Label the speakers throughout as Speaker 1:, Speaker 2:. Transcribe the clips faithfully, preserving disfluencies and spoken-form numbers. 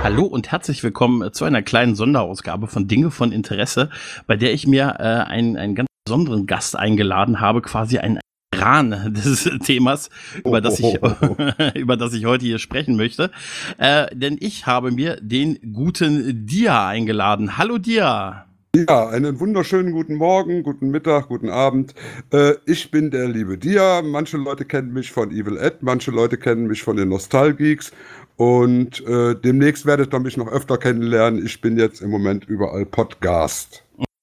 Speaker 1: Hallo und herzlich willkommen zu einer kleinen Sonderausgabe von Dinge von Interesse, bei der ich mir äh, einen, einen ganz besonderen Gast eingeladen habe, quasi ein Ran des Themas, über das ich, über das ich heute hier sprechen möchte. Äh, denn ich habe mir den guten Dia eingeladen. Hallo Dia.
Speaker 2: Ja, einen wunderschönen guten Morgen, guten Mittag, guten Abend. Äh, ich bin der liebe Dia. Manche Leute kennen mich von Evil Ed, manche Leute kennen mich von den Nostalgeeks. Und äh, demnächst werdet ihr mich noch öfter kennenlernen. Ich bin jetzt im Moment überall Podcast.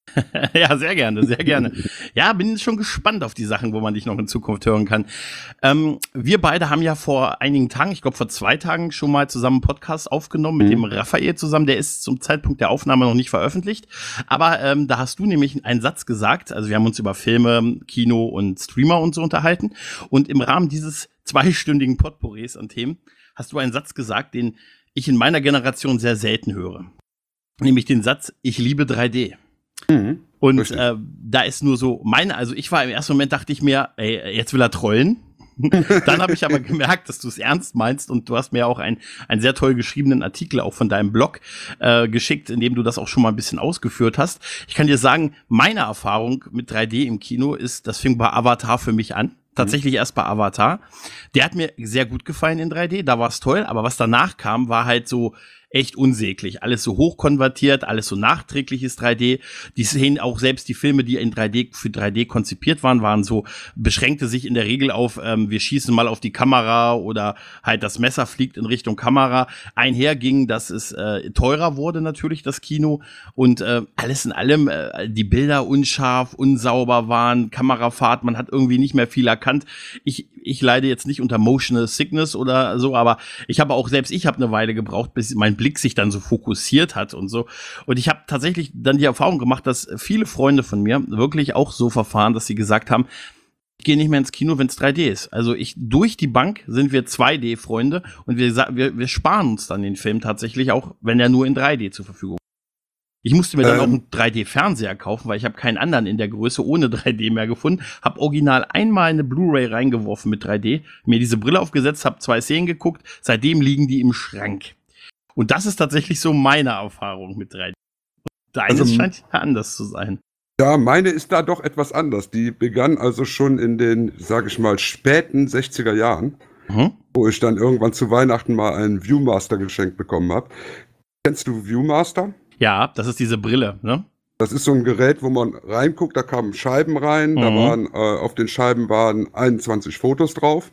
Speaker 1: Ja, sehr gerne, sehr gerne. Ja, bin schon gespannt auf die Sachen, wo man dich noch in Zukunft hören kann. Ähm, wir beide haben ja vor einigen Tagen, ich glaube vor zwei Tagen, schon mal zusammen einen Podcast aufgenommen mit mhm. dem Raphael zusammen. Der ist zum Zeitpunkt der Aufnahme noch nicht veröffentlicht. Aber ähm, da hast du nämlich einen Satz gesagt. Also wir haben uns über Filme, Kino und Streamer und so unterhalten. Und im Rahmen dieses zweistündigen Potpourris an Themen hast du einen Satz gesagt, den ich in meiner Generation sehr selten höre. Nämlich den Satz, ich liebe drei D. Mhm, und äh, da ist nur so meine, also ich war im ersten Moment, dachte ich mir, ey, jetzt will er trollen. Dann habe ich aber gemerkt, dass du es ernst meinst und du hast mir auch ein, einen sehr toll geschriebenen Artikel auch von deinem Blog äh, geschickt, in dem du das auch schon mal ein bisschen ausgeführt hast. Ich kann dir sagen, meine Erfahrung mit drei D im Kino ist, das fing bei Avatar für mich an. Tatsächlich mhm. erst bei Avatar. Der hat mir sehr gut gefallen in drei D, da war es toll, aber was danach kam, war halt so echt unsäglich. Alles so hochkonvertiert, alles so nachträgliches drei D. Die Szenen, auch selbst die Filme, die in drei D für drei D konzipiert waren, waren so, beschränkte sich in der Regel auf, ähm, wir schießen mal auf die Kamera oder halt das Messer fliegt in Richtung Kamera. Einherging, dass es äh, teurer wurde natürlich, das Kino. Und äh, alles in allem, äh, die Bilder unscharf, unsauber waren, Kamerafahrt, man hat irgendwie nicht mehr viel erkannt. Ich, ich leide jetzt nicht unter Motional Sickness oder so, aber ich habe auch, selbst ich habe eine Weile gebraucht, bis mein Blick sich dann so fokussiert hat und so. Und ich habe tatsächlich dann die Erfahrung gemacht, dass viele Freunde von mir wirklich auch so verfahren, dass sie gesagt haben, ich gehe nicht mehr ins Kino, wenn es drei D ist. Also ich, durch die Bank sind wir zwei D-Freunde und wir, wir, wir sparen uns dann den Film tatsächlich auch, wenn er nur in drei D zur Verfügung ist. Ich musste mir dann ähm. auch einen drei D-Fernseher kaufen, weil ich habe keinen anderen in der Größe ohne drei D mehr gefunden. Hab original einmal eine Blu-ray reingeworfen mit drei D, mir diese Brille aufgesetzt, hab zwei Szenen geguckt, seitdem liegen die im Schrank. Und das ist tatsächlich so meine Erfahrung mit drei D. Deines also, scheint ja anders zu sein.
Speaker 2: Ja, meine ist da doch etwas anders. Die begann also schon in den, sag ich mal, späten sechziger Jahren, mhm. wo ich dann irgendwann zu Weihnachten mal einen Viewmaster geschenkt bekommen habe. Kennst du Viewmaster?
Speaker 1: Ja, das ist diese Brille, ne?
Speaker 2: Das ist so ein Gerät, wo man reinguckt, da kamen Scheiben rein, mhm. da waren, äh, auf den Scheiben waren einundzwanzig Fotos drauf.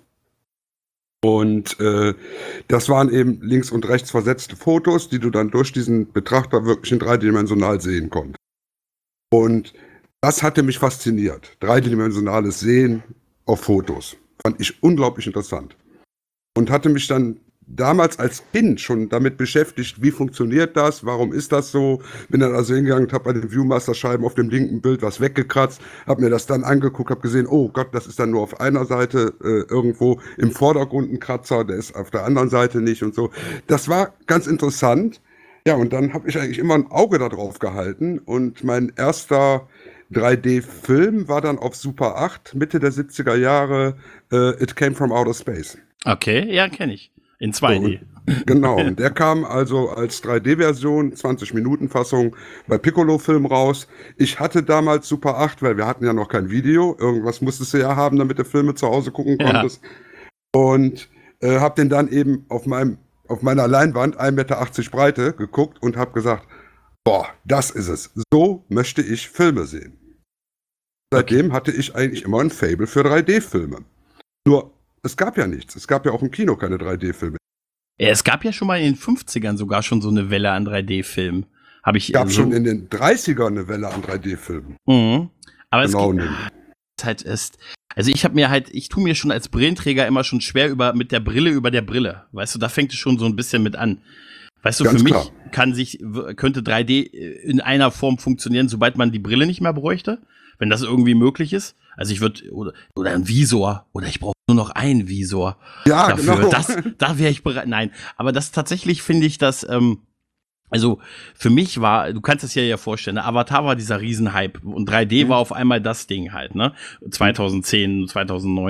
Speaker 2: Und äh, das waren eben links und rechts versetzte Fotos, die du dann durch diesen Betrachter wirklich in dreidimensional sehen konntest. Und das hatte mich fasziniert. Dreidimensionales Sehen auf Fotos. Fand ich unglaublich interessant. Und hatte mich dann damals als Kind schon damit beschäftigt, wie funktioniert das, warum ist das so. Bin dann also hingegangen und habe bei den Viewmaster-Scheiben auf dem linken Bild was weggekratzt, habe mir das dann angeguckt, habe gesehen, oh Gott, das ist dann nur auf einer Seite äh, irgendwo im Vordergrund ein Kratzer, der ist auf der anderen Seite nicht und so. Das war ganz interessant. Ja, und dann habe ich eigentlich immer ein Auge da drauf gehalten und mein erster drei D-Film war dann auf Super acht, Mitte der siebziger Jahre, äh, It Came From Outer Space.
Speaker 1: Okay, ja, kenne ich. In zwei D.
Speaker 2: So, genau, und der kam also als drei D-Version, zwanzig-Minuten-Fassung bei Piccolo-Film raus. Ich hatte damals Super acht, weil wir hatten ja noch kein Video. Irgendwas musstest du ja haben, damit du Filme zu Hause gucken konntest. Ja. Und äh, habe den dann eben auf meinem auf meiner Leinwand, ein Meter achtzig Breite, geguckt und habe gesagt, boah, das ist es. So möchte ich Filme sehen. Seitdem okay. hatte ich eigentlich immer ein Faible für drei D-Filme. Nur, es gab ja nichts. Es gab ja auch im Kino keine drei D-Filme.
Speaker 1: Ja, es gab ja schon mal in den fünfzigern sogar schon so eine Welle an drei D-Filmen. Hab ich
Speaker 2: es gab
Speaker 1: so
Speaker 2: schon in den dreißigern eine Welle an drei D-Filmen.
Speaker 1: Mhm. Aber
Speaker 2: genau
Speaker 1: es gibt halt ist, also ich habe mir halt, ich tue mir schon als Brillenträger immer schon schwer über mit der Brille über der Brille. Weißt du, da fängt es schon so ein bisschen mit an. Weißt du, Ganz für klar. mich kann sich, könnte drei D in einer Form funktionieren, sobald man die Brille nicht mehr bräuchte, wenn das irgendwie möglich ist. Also ich würde, oder, oder ein Visor, oder ich brauche nur noch einen Visor.
Speaker 2: Ja,
Speaker 1: dafür.
Speaker 2: genau.
Speaker 1: Das, da wäre ich bereit. Nein, aber das tatsächlich finde ich, dass, ähm, also für mich war, du kannst es dir ja vorstellen, ne? Avatar war dieser Riesenhype und drei D mhm. war auf einmal das Ding halt, ne? zweitausendzehn, zweitausendneun.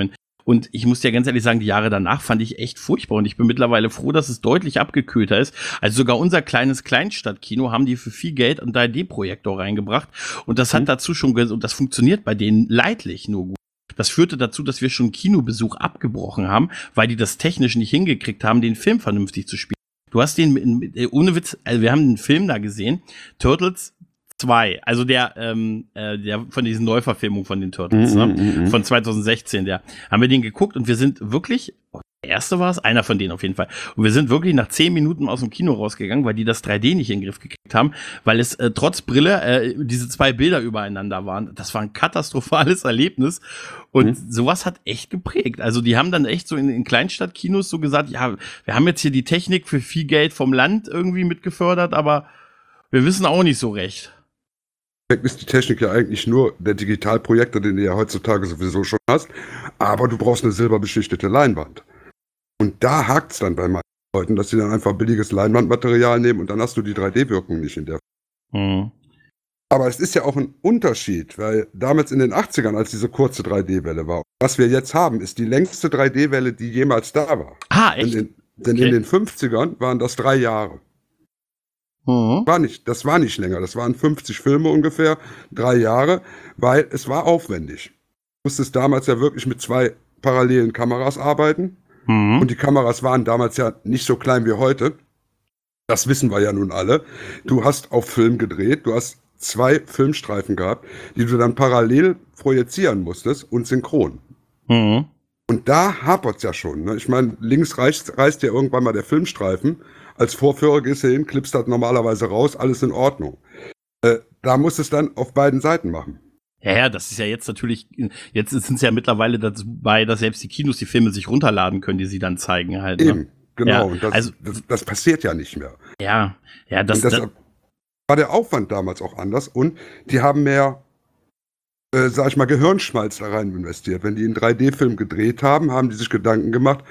Speaker 1: Und ich muss dir ganz ehrlich sagen, die Jahre danach fand ich echt furchtbar. Und ich bin mittlerweile froh, dass es deutlich abgekühlter ist. Also sogar unser kleines Kleinstadtkino haben die für viel Geld einen drei D-Projektor reingebracht. Und das hat mhm. dazu schon, und das funktioniert bei denen leidlich nur gut. Das führte dazu, dass wir schon Kinobesuch abgebrochen haben, weil die das technisch nicht hingekriegt haben, den Film vernünftig zu spielen. Du hast den, ohne Witz, also wir haben einen Film da gesehen, Turtles zwei, also der, ähm, äh, der von diesen Neuverfilmungen von den Turtles,
Speaker 2: mhm,
Speaker 1: ne?
Speaker 2: mhm.
Speaker 1: Von zwanzig sechzehn, der, haben wir den geguckt und wir sind wirklich, der erste war es, einer von denen auf jeden Fall, und wir sind wirklich nach zehn Minuten aus dem Kino rausgegangen, weil die das drei D nicht in den Griff gekriegt haben, weil es äh, trotz Brille äh, diese zwei Bilder übereinander waren. Das war ein katastrophales Erlebnis und mhm. sowas hat echt geprägt. Also die haben dann echt so in, in Kleinstadtkinos so gesagt, ja, wir haben jetzt hier die Technik für viel Geld vom Land irgendwie mitgefördert, aber wir wissen auch nicht so recht.
Speaker 2: Ist die Technik ja eigentlich nur der Digitalprojektor, den du ja heutzutage sowieso schon hast, aber du brauchst eine silberbeschichtete Leinwand. Und da hakt's dann bei manchen Leuten, dass sie dann einfach billiges Leinwandmaterial nehmen und dann hast du die drei D-Wirkung nicht in der.
Speaker 1: Mhm.
Speaker 2: Aber es ist ja auch ein Unterschied, weil damals in den achtzigern, als diese kurze drei D-Welle war, was wir jetzt haben, ist die längste drei D-Welle, die jemals da war.
Speaker 1: Ah, echt?
Speaker 2: Denn in, denn
Speaker 1: okay.
Speaker 2: in den fünfzigern waren das drei Jahre.
Speaker 1: Mhm.
Speaker 2: War nicht, das war nicht länger, das waren fünfzig Filme ungefähr, drei Jahre, weil es war aufwendig. Du musstest damals ja wirklich mit zwei parallelen Kameras arbeiten
Speaker 1: mhm.
Speaker 2: und die Kameras waren damals ja nicht so klein wie heute. Das wissen wir ja nun alle. Du hast auf Film gedreht, du hast zwei Filmstreifen gehabt, die du dann parallel projizieren musstest und synchron.
Speaker 1: Mhm.
Speaker 2: Und da hapert's ja schon. Ne? Ich meine, links reißt, reißt ja irgendwann mal der Filmstreifen. Als Vorführer gehst du hin, klippst das normalerweise raus, alles in Ordnung. Äh, da musst du es dann auf beiden Seiten machen.
Speaker 1: Ja, ja, das ist ja jetzt natürlich, jetzt sind es ja mittlerweile dabei, dass selbst die Kinos die Filme sich runterladen können, die sie dann zeigen halt. Ne?
Speaker 2: Eben, genau.
Speaker 1: Ja,
Speaker 2: und das,
Speaker 1: also,
Speaker 2: das, das passiert ja nicht mehr.
Speaker 1: Ja, ja, das,
Speaker 2: und deshalb
Speaker 1: das
Speaker 2: war der Aufwand damals auch anders und die haben mehr, äh, sag ich mal, Gehirnschmalz da rein investiert. Wenn die einen drei D-Film gedreht haben, haben die sich Gedanken gemacht,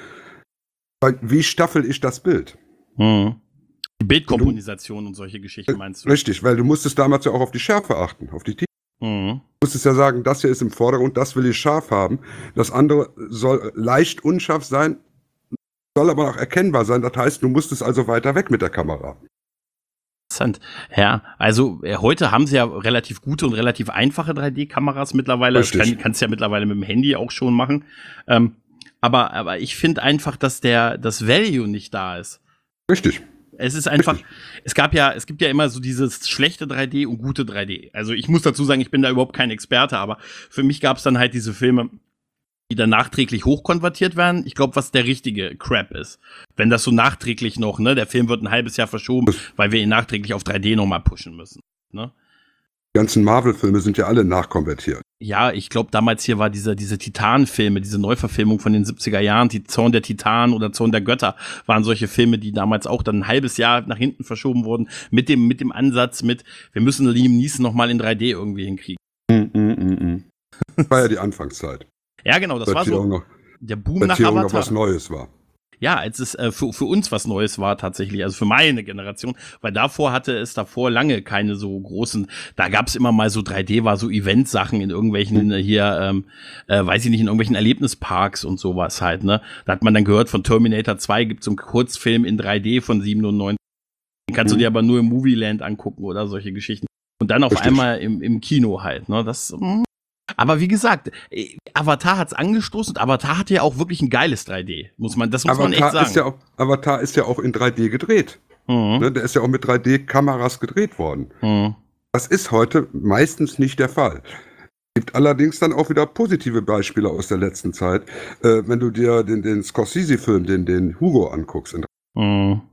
Speaker 2: wie staffel ich das Bild?
Speaker 1: Mhm. Die Bildkomposition und, und solche Geschichten meinst du?
Speaker 2: Richtig, weil du musstest damals ja auch auf die Schärfe achten, auf die Tiefe.
Speaker 1: Mhm.
Speaker 2: Du musstest ja sagen, das hier ist im Vordergrund, das will ich scharf haben. Das andere soll leicht unscharf sein, soll aber auch erkennbar sein. Das heißt, du musstest also weiter weg mit der Kamera.
Speaker 1: Interessant. Ja, also äh, heute haben sie ja relativ gute und relativ einfache drei D-Kameras mittlerweile.
Speaker 2: Richtig.
Speaker 1: Das kann, kannst du ja mittlerweile mit dem Handy auch schon machen. Ähm, aber, aber ich finde einfach, dass der das Value nicht da ist.
Speaker 2: Richtig.
Speaker 1: Es ist einfach,
Speaker 2: Richtig.
Speaker 1: es gab ja, es gibt ja immer so dieses schlechte drei D und gute drei D. Also ich muss dazu sagen, ich bin da überhaupt kein Experte, aber für mich gab es dann halt diese Filme, die dann nachträglich hochkonvertiert werden. Ich glaube, was der richtige Crap ist. Wenn das so nachträglich noch, ne, der Film wird ein halbes Jahr verschoben, weil wir ihn nachträglich auf drei D nochmal pushen müssen. Ne?
Speaker 2: Die ganzen Marvel-Filme sind ja alle nachkonvertiert.
Speaker 1: Ja, ich glaube, damals hier war diese, diese Titan-Filme, diese Neuverfilmung von den siebziger Jahren, die Zorn der Titanen oder Zorn der Götter, waren solche Filme, die damals auch dann ein halbes Jahr nach hinten verschoben wurden, mit dem, mit dem Ansatz mit, wir müssen Liam Neeson nochmal in drei D irgendwie hinkriegen.
Speaker 2: Mm, mm, mm, mm. Das war ja die Anfangszeit.
Speaker 1: Ja, genau, das war so
Speaker 2: noch,
Speaker 1: der Boom
Speaker 2: nach
Speaker 1: Avatar.
Speaker 2: noch was Neues war.
Speaker 1: Ja, als es äh, für, für uns was Neues war tatsächlich, also für meine Generation, weil davor hatte es davor lange keine so großen, da gab es immer mal so drei D, war so Event-Sachen in irgendwelchen mhm. hier, ähm, äh, weiß ich nicht, in irgendwelchen Erlebnisparks und sowas halt, ne. Da hat man dann gehört, von Terminator zwei gibt es so einen Kurzfilm in drei D von siebenundneunzig. Den kannst mhm. du dir aber nur im Movieland angucken oder solche Geschichten. Und dann auf
Speaker 2: Richtig.
Speaker 1: einmal im, im Kino halt, ne, das, mh. Aber wie gesagt, Avatar hat's angestoßen und Avatar hatte ja auch wirklich ein geiles drei D. Muss man, das muss
Speaker 2: Avatar
Speaker 1: man echt sagen.
Speaker 2: Ist ja auch, Avatar ist ja auch in drei D gedreht.
Speaker 1: Mhm.
Speaker 2: Ne, der ist ja auch mit drei D-Kameras gedreht worden.
Speaker 1: Mhm.
Speaker 2: Das ist heute meistens nicht der Fall. Es gibt allerdings dann auch wieder positive Beispiele aus der letzten Zeit. Äh, wenn du dir den, den Scorsese-Film, den, den Hugo anguckst,
Speaker 1: Mhm.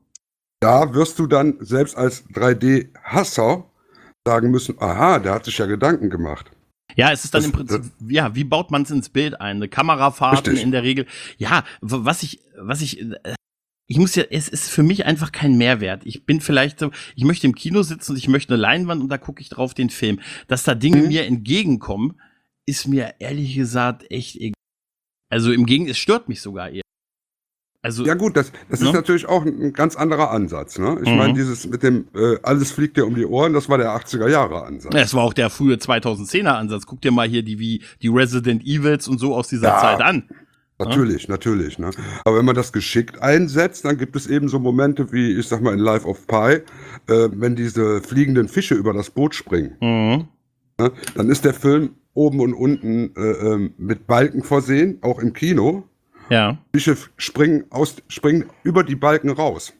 Speaker 2: da wirst du dann selbst als drei D-Hasser sagen müssen, aha, der hat sich ja Gedanken gemacht.
Speaker 1: Ja, es ist dann
Speaker 2: Das-
Speaker 1: im Prinzip, ja, wie baut man es ins Bild ein? Eine Kamerafahrten
Speaker 2: Richtig.
Speaker 1: in der Regel. Ja, w- was ich, was ich, äh, ich muss ja, es ist für mich einfach kein Mehrwert. Ich bin vielleicht so, ich möchte im Kino sitzen und ich möchte eine Leinwand und da gucke ich drauf den Film. Dass da Dinge
Speaker 2: Mhm.
Speaker 1: mir entgegenkommen, ist mir ehrlich gesagt echt egal. Also im Gegenteil, es stört mich sogar eher. Also,
Speaker 2: Ja gut, das, das
Speaker 1: Ne?
Speaker 2: ist natürlich auch ein, ein ganz anderer Ansatz. Ne? Ich
Speaker 1: Mhm.
Speaker 2: meine, dieses mit dem äh, alles fliegt dir um die Ohren, das war der achtziger Jahre Ansatz.
Speaker 1: es war auch der frühe zweitausendzehner Ansatz. Guck dir mal hier die, wie, die Resident Evils und so aus dieser
Speaker 2: Ja.
Speaker 1: Zeit an.
Speaker 2: Natürlich, ja? natürlich. Ne? Aber wenn man das geschickt einsetzt, dann gibt es eben so Momente wie, ich sag mal, in Life of Pi, äh, wenn diese fliegenden Fische über das Boot springen. Mhm. Ne? Dann ist der Film oben und unten äh, äh, mit Balken versehen, auch im Kino.
Speaker 1: Ja.
Speaker 2: Fische springen, aus, springen über die Balken raus.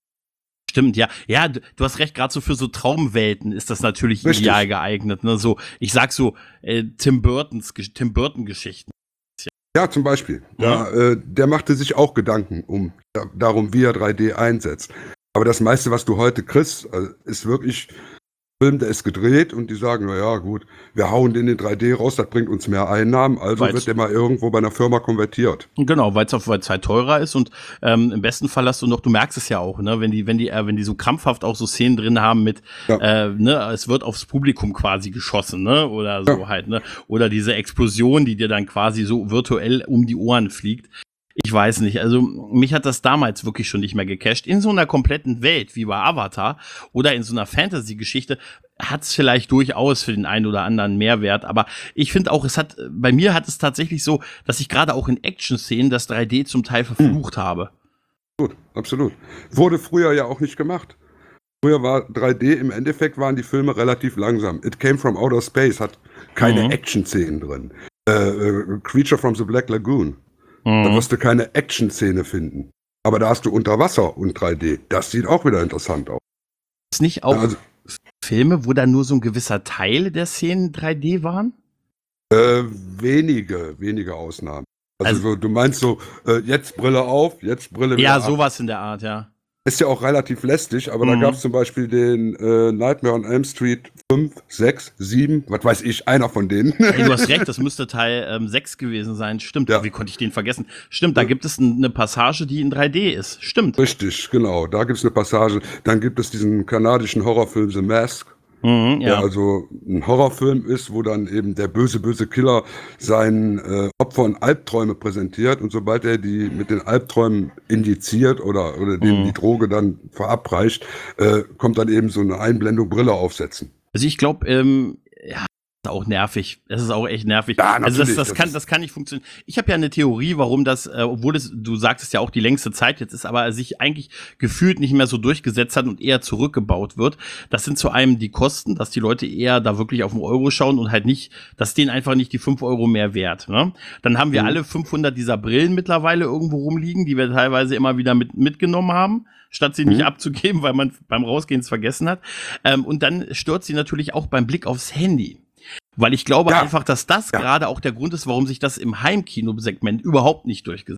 Speaker 1: Stimmt, ja. Ja, du, du hast recht, gerade so für so Traumwelten ist das natürlich Richtig. ideal geeignet. Ne? So, ich sag so, äh, Tim Burtons, Tim Burton-Geschichten.
Speaker 2: Ja, zum Beispiel. Da, ja. äh, der machte sich auch Gedanken um da, darum, wie er drei D einsetzt. Aber das meiste, was du heute kriegst, also, ist wirklich Film, der ist gedreht und die sagen, na ja, gut, wir hauen den in drei D raus, das bringt uns mehr Einnahmen, also weil's, wird der mal irgendwo bei einer Firma konvertiert.
Speaker 1: Genau, weil es auf Zeit teurer ist und ähm, im besten Fall hast du noch, du merkst es ja auch, ne, wenn die, wenn die, äh, wenn die so krampfhaft auch so Szenen drin haben mit, ja. äh, ne, es wird aufs Publikum quasi geschossen, ne, oder so ja. halt, ne, oder diese Explosion, die dir dann quasi so virtuell um die Ohren fliegt. Ich weiß nicht, also mich hat das damals wirklich schon nicht mehr gecasht. In so einer kompletten Welt wie bei Avatar oder in so einer Fantasy-Geschichte hat es vielleicht durchaus für den einen oder anderen Mehrwert, aber ich finde auch, es hat, bei mir hat es tatsächlich so, dass ich gerade auch in Action-Szenen das drei D zum Teil verflucht hm. habe.
Speaker 2: Gut, absolut. Wurde früher ja auch nicht gemacht. Früher war drei D, im Endeffekt waren die Filme relativ langsam. It Came from Outer Space hat keine mhm. Action-Szenen drin. Äh, äh, Creature from the Black Lagoon. Da wirst du keine Action-Szene finden. Aber da hast du unter Wasser und drei D. Das sieht auch wieder interessant aus.
Speaker 1: Ist nicht auch also, Filme, wo da nur so ein gewisser Teil der Szenen drei D waren?
Speaker 2: Äh, wenige, wenige Ausnahmen. Also, also so, du meinst so, äh, jetzt Brille auf, jetzt Brille wieder
Speaker 1: Ja,
Speaker 2: ab.
Speaker 1: sowas in der Art, ja.
Speaker 2: Ist ja auch relativ lästig, aber mhm. da gab es zum Beispiel den äh, Nightmare on Elm Street fünf, sechs, sieben, was weiß ich, einer von denen.
Speaker 1: Hey, du hast recht, das müsste Teil ähm, sechs gewesen sein. Stimmt, ja. Wie konnte ich den vergessen? Stimmt, da ja. gibt es n- eine Passage, die in drei D ist. Stimmt.
Speaker 2: Richtig, genau, da gibt es eine Passage. Dann gibt es diesen kanadischen Horrorfilm The Mask. Mhm, ja. Der also ein Horrorfilm ist, wo dann eben der böse, böse Killer seinen äh, Opfern Albträume präsentiert und sobald er die mit den Albträumen indiziert oder, oder denen mhm. die Droge dann verabreicht, äh, kommt dann eben so eine Einblendung Brille aufsetzen.
Speaker 1: Also ich glaube, ähm, ja, ist auch nervig. Das ist auch echt nervig. Ja, also das, das, das, kann, das kann nicht funktionieren. Ich habe ja eine Theorie, warum das, äh, obwohl es, du sagst es ja auch die längste Zeit jetzt ist, aber sich eigentlich gefühlt nicht mehr so durchgesetzt hat und eher zurückgebaut wird. Das sind zu einem die Kosten, dass die Leute eher da wirklich auf den Euro schauen und halt nicht, dass denen einfach nicht die fünf Euro mehr wert. Ne? Dann haben wir mhm. alle fünfhundert dieser Brillen mittlerweile irgendwo rumliegen, die wir teilweise immer wieder mit, mitgenommen haben, statt sie nicht mhm. abzugeben, weil man beim Rausgehen es vergessen hat. Ähm, und dann stört sie natürlich auch beim Blick aufs Handy. Weil ich glaube ja. einfach, dass das ja. gerade auch der Grund ist, warum sich das im Heimkino-Segment überhaupt nicht durchgesetzt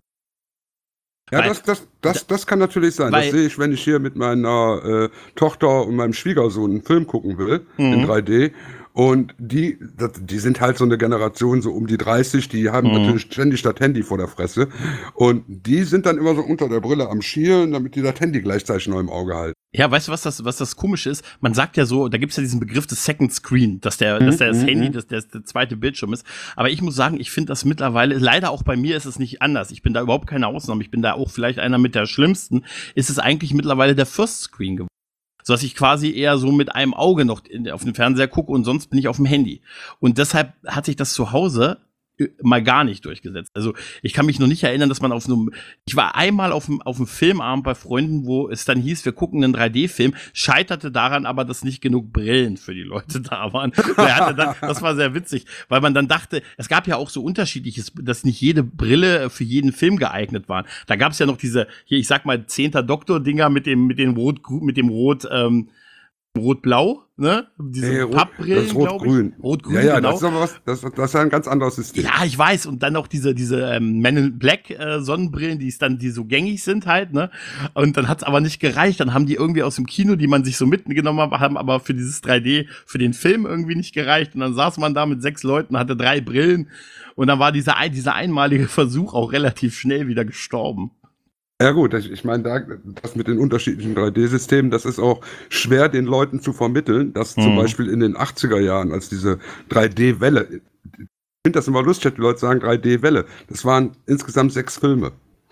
Speaker 1: hat.
Speaker 2: Ja, weil, das, das, das, das kann natürlich sein. Weil, das sehe ich, wenn ich hier mit meiner äh, Tochter und meinem Schwiegersohn einen Film gucken will, mhm. in drei D. Und die, das, die sind halt so eine Generation, so um die dreißig, die haben mhm. natürlich ständig das Handy vor der Fresse. Und die sind dann immer so unter der Brille am Schielen, damit die das Handy gleichzeitig noch im Auge halten.
Speaker 1: Ja, weißt du, was das, was das Komische ist? Man sagt ja so, da gibt's ja diesen Begriff des Second Screen, dass der, mhm. dass der das mhm. Handy, dass der, der zweite Bildschirm ist. Aber ich muss sagen, ich finde das mittlerweile, leider auch bei mir ist es nicht anders. Ich bin da überhaupt keine Ausnahme. Ich bin da auch vielleicht einer mit der schlimmsten. Ist es eigentlich mittlerweile der First Screen geworden? So dass ich quasi eher so mit einem Auge noch in, auf den Fernseher gucke und sonst bin ich auf dem Handy. Und deshalb hat sich das zu Hause mal gar nicht durchgesetzt. Also ich kann mich noch nicht erinnern, dass man auf einem, ich war einmal auf einem, auf einem Filmabend bei Freunden, wo es dann hieß, wir gucken einen drei D-Film, scheiterte daran aber, dass nicht genug Brillen für die Leute da waren. Der hatte dann, das war sehr witzig, weil man dann dachte, es gab ja auch so unterschiedliches, dass nicht jede Brille für jeden Film geeignet war. Da gab es ja noch diese, hier, ich sag mal, zehnter Doktor-Dinger mit dem, mit dem Rot, mit dem Rot, ähm, Rot-Blau, ne? Diese
Speaker 2: nee, Pappbrillen, Rot-Grün.
Speaker 1: Rot-Grün,
Speaker 2: ja, ja,
Speaker 1: genau.
Speaker 2: Das ist aber was, das, das ist ein ganz anderes System.
Speaker 1: Ja, ich weiß. Und dann noch diese, diese ähm, Men in Black äh, Sonnenbrillen, die ist dann, die so gängig sind halt, ne? Und dann hat's aber nicht gereicht. Dann haben die irgendwie aus dem Kino, die man sich so mitgenommen hat, haben aber für dieses drei D, für den Film irgendwie nicht gereicht. Und dann saß man da mit sechs Leuten, hatte drei Brillen. Und dann war dieser, dieser einmalige Versuch auch relativ schnell wieder gestorben.
Speaker 2: Ja gut, ich, ich meine, da, das mit den unterschiedlichen drei D-Systemen, das ist auch schwer den Leuten zu vermitteln, dass mhm. zum Beispiel in den achtziger Jahren, als diese drei D-Welle, ich finde das immer lustig, die Leute sagen drei D-Welle, das waren insgesamt sechs Filme.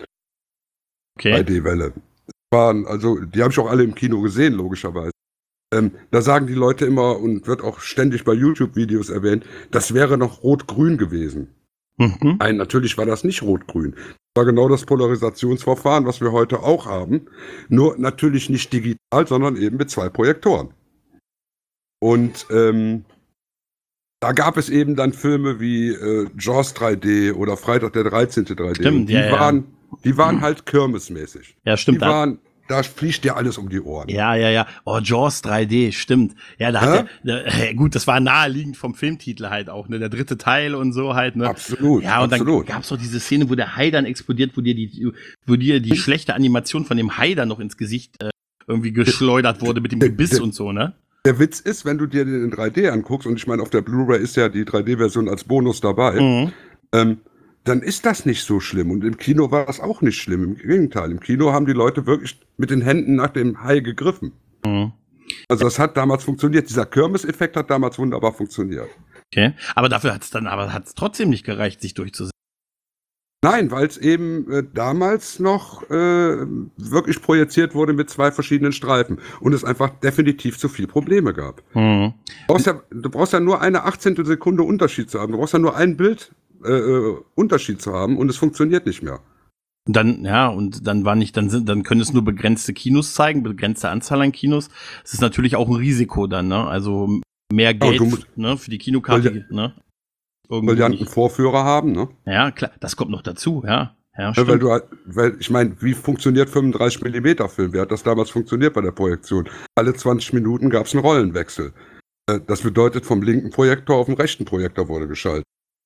Speaker 1: Okay.
Speaker 2: drei D-Welle. Das waren, also, die habe ich auch alle im Kino gesehen, logischerweise. Ähm, da sagen die Leute immer, und wird auch ständig bei YouTube-Videos erwähnt, das wäre noch Rot-Grün gewesen.
Speaker 1: Mhm.
Speaker 2: Nein, natürlich war das nicht rot-grün. Das war genau das Polarisationsverfahren, was wir heute auch haben. Nur natürlich nicht digital, sondern eben mit zwei Projektoren. Und ähm, da gab es eben dann Filme wie äh, Jaws drei D oder Freitag der dreizehnte drei D.
Speaker 1: Stimmt,
Speaker 2: und die
Speaker 1: ja, ja.
Speaker 2: waren, die waren halt kirmesmäßig.
Speaker 1: Ja, stimmt.
Speaker 2: Die waren, da fliegt dir alles um die Ohren.
Speaker 1: Ja, ja, ja. Oh, Jaws drei D, stimmt. Ja, da hat der, der, gut, das war naheliegend vom Filmtitel halt auch, ne, der dritte Teil und so halt, ne.
Speaker 2: Absolut.
Speaker 1: Ja, und
Speaker 2: absolut.
Speaker 1: dann gab's doch diese Szene, wo der Hai dann explodiert, wo dir die, wo dir die schlechte Animation von dem Hai dann noch ins Gesicht äh, irgendwie geschleudert wurde mit dem Gebiss und so, ne.
Speaker 2: Der Witz ist, wenn du dir den in drei D anguckst, und ich meine, auf der Blu-ray ist ja die drei D-Version als Bonus dabei,
Speaker 1: Mhm.
Speaker 2: ähm, dann ist das nicht so schlimm. Und im Kino war das auch nicht schlimm. Im Gegenteil, im Kino haben die Leute wirklich mit den Händen nach dem Hai gegriffen.
Speaker 1: Mhm.
Speaker 2: Also das hat damals funktioniert. Dieser Kirmes-Effekt hat damals wunderbar funktioniert.
Speaker 1: Okay. Aber dafür hat's dann, aber hat's trotzdem nicht gereicht, sich durchzusetzen.
Speaker 2: Nein, weil es eben äh, damals noch äh, wirklich projiziert wurde mit zwei verschiedenen Streifen und es einfach definitiv zu viele Probleme gab.
Speaker 1: Mhm.
Speaker 2: Du brauchst ja, du brauchst ja nur eine Achtzehntel Sekunde Unterschied zu haben. Du brauchst ja nur ein Bild äh, Unterschied zu haben und es funktioniert nicht mehr.
Speaker 1: Und dann, ja, und dann war nicht, dann sind, dann können es nur begrenzte Kinos zeigen, begrenzte Anzahl an Kinos. Es ist natürlich auch ein Risiko dann, ne? Also mehr Geld,
Speaker 2: Ja, musst,
Speaker 1: ne, für die Kinokarte, ne?
Speaker 2: Brillanten Vorführer haben, ne?
Speaker 1: Ja, klar, das kommt noch dazu, ja. Ja,
Speaker 2: ja weil du, weil, ich meine, wie funktioniert fünfunddreißig Millimeter Film? Wie hat das damals funktioniert bei der Projektion? Alle zwanzig Minuten gab es einen Rollenwechsel. Das bedeutet, vom linken Projektor auf den rechten Projektor wurde geschaltet.